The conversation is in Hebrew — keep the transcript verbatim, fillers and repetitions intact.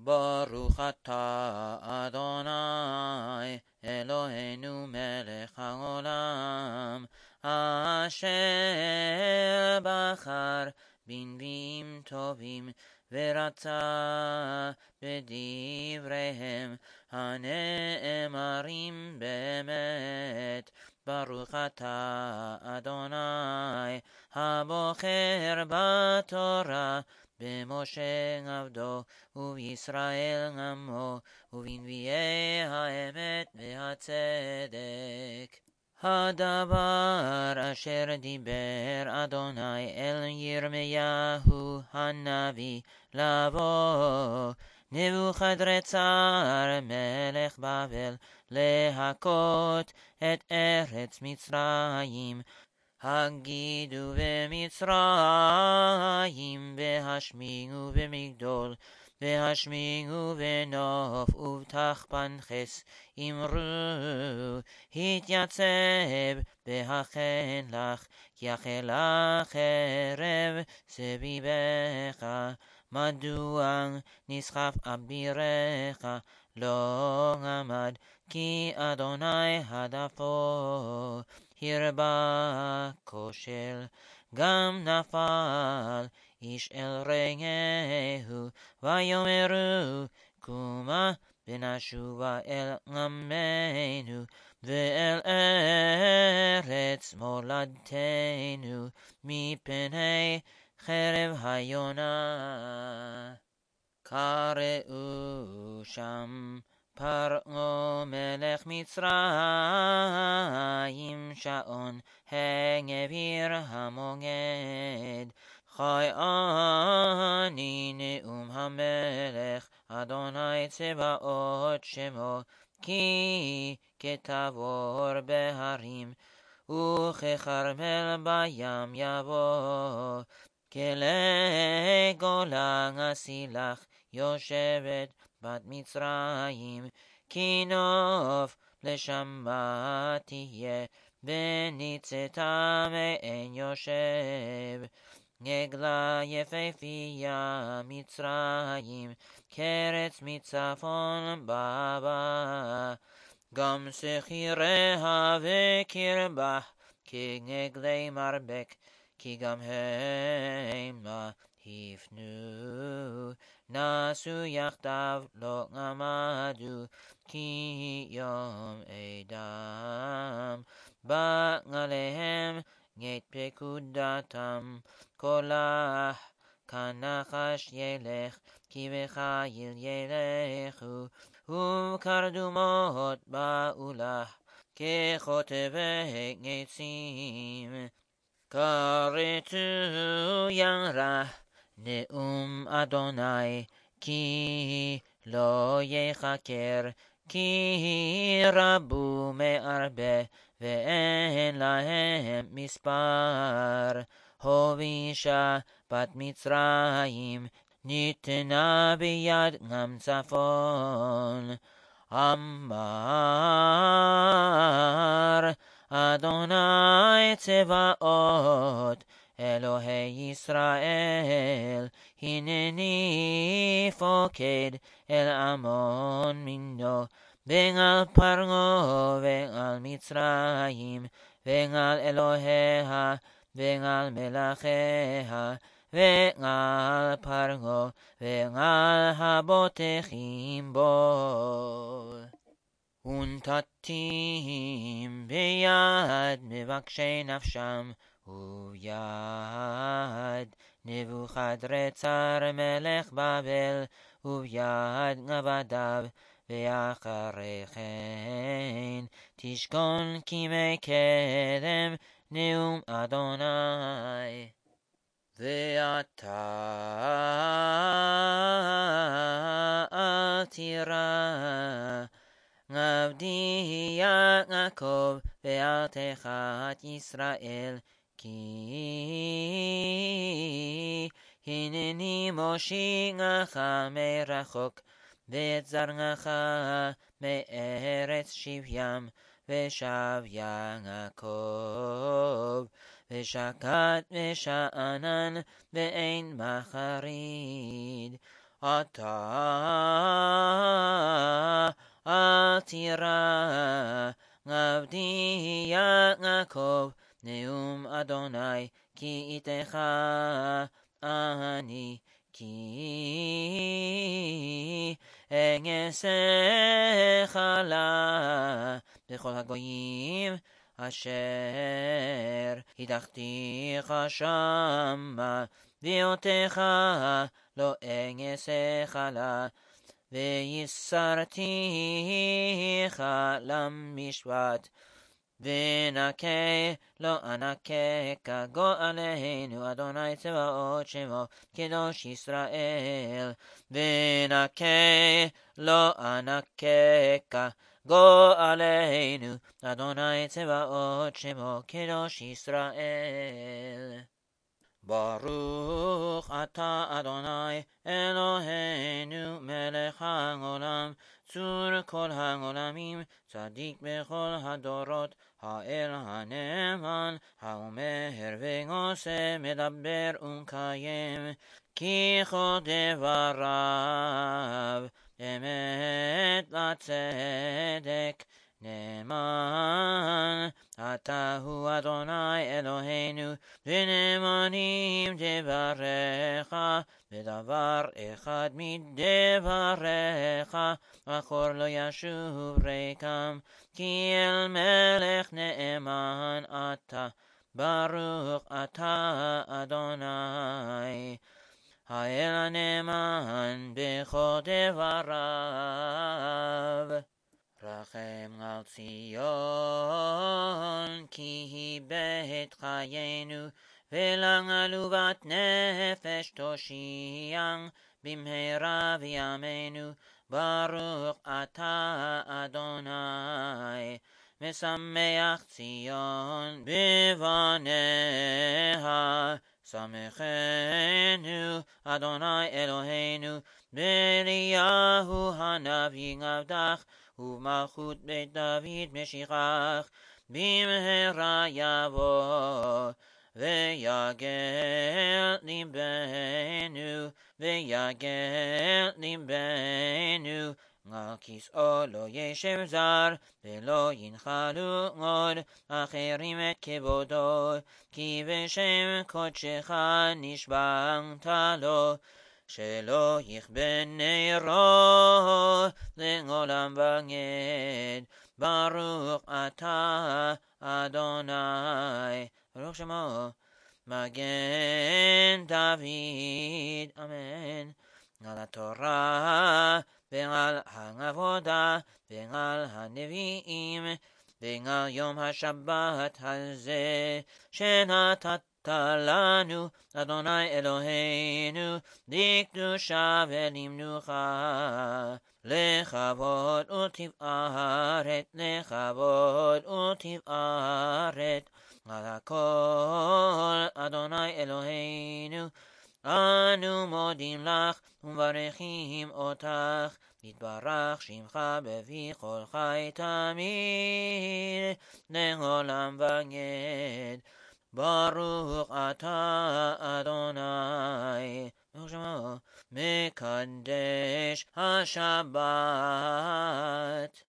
ברוך אתה אדוני אלוהינו מלך העולם, אשר בחר בנביאים טובים ורצה בדבריהם הנאמרים באמת. ברוך אתה אדוני הבוחר בתורה במשה עבדו ובישראל עמו ובנביאי האמת והצדק. הדבר אשר דיבר אדוני אל ירמיהו הנביא לבוא נבוכדרצר מלך בבל להכות את ארץ מצרים. הגידו במצרים והשמיעו במגדול והשמיעו בנוף ובתחפנחס. אמרו התייצב בהכן לך כי אכלה חרב סביבך. מדוע נסחף אבירך לא עמד כי אדוני הדפו. הרבה כושל גם נפל איש אל רעהו ויאמרו קומה ונשובה אל עמנו ואל ארץ מולדתנו מפני חרב היונה. קראו שם פרעה מלך מצרים שעון העביר המוגד. חי אני נאום המלך אדוני צבאות שמו, כי כתבור בהרים וככרמל בים יבוא. כלי גולה אסילך יושבת בת מצרים, כי נוף לשמה תהיה וניצתה מעין יושב. נגלה יפהפייה מצרים קרץ מצפון באה. גם שכיריה וקרבה כנגלי מרבק, כי גם הם לה הפנו. נסו יחדיו לא עמדו כי יום אדם. בא עליהם את פקודתם. קולך כנחש ילך כי בחיל ילכו, וכרדומות באו לך כחוטבי עצים. כרתו ירח נאום אדוני כי לא יחקר, כי רבו מהרבה ואין להם מספר. הובישה בת מצרים ניתנה ביד עם צפון. אמר אדוני צבאות אלוהי ישראל, הנני פוקד אל עמון מינו ועל פרעה ועל מצרים ועל אלוהיה ועל מלכיה ועל פרעה ועל הבוטחים בו. ונתתים ביד מבקשי נפשם וביד נבוכדרצר מלך בבל וביד עבדיו. ואחרי כן תשכון כימי קדם נאום אדוני. ואתה אל תירא עבדי יעקב ואל תחת ישראל, כי הנני מושיעך מרחוק ואת זרעך מארץ שבים. ושב יעקב ושקט ושאנן ואין מחריד. אתה יצירה עבדי יעקב נאום אדוני כי איתך אני כי אעשיך לה בכל הגויים אשר הדחתיך שמה ואותך לא אעשיך לה ויסרתיך למשפט ונקה לא אנקה גואלנו אדוני צבאות שמו קדוש ישראל ונקה לא אנקה גואלנו אדוני צבאות שמו קדוש ישראל ברוך אתה אדוני אלוהינו מלך העולם צור כל העולמים צדיק בכל הדורות האל הנאמן האומר ועושה מדבר ומקיים כי כל דבריו אמת לצדק נאמן אתה הוא אדוני אלוהינו ונאמנים דבריך ודבר אחד מדבריך אחור לא ישוב ריקם כי אל מלך נאמן אתה ברוך אתה אדוני האל הנאמן בכל דבריו רחם על ציון כי היא בית חיינו ולעלובת נפש תושיע במהרה בימינו ברוך אתה אדוני משמח ציון בבניה שמחנו אדוני אלוהינו באליהו הנביא עבדך ובמלכות בית דוד משיחך במהרה יבוא ויגל ליבנו ויגל ליבנו על כיסאו לא ישב זר ולא ינחלו עוד אחרים את כבודו כי בשם קודשך נשבעת לו שלא יכבה נרו לעולם ועד ברוך אתה אדוני ברוך שמו מגן דוד אמן על התורה ועל העבודה ועל הנביאים ועל יום השבת הזה שנתת לנו אדוני אלוהינו לקדושה ולמנוחה לכבוד ותפארת לכבוד ותפארת על הכל אדוני אלוהינו אנו מודים לך ומברכים אותך יתברך שמך בפי כל חי תמיד לעולם ועד ברוך אתה אדוני ברוך שמו מקדש השבת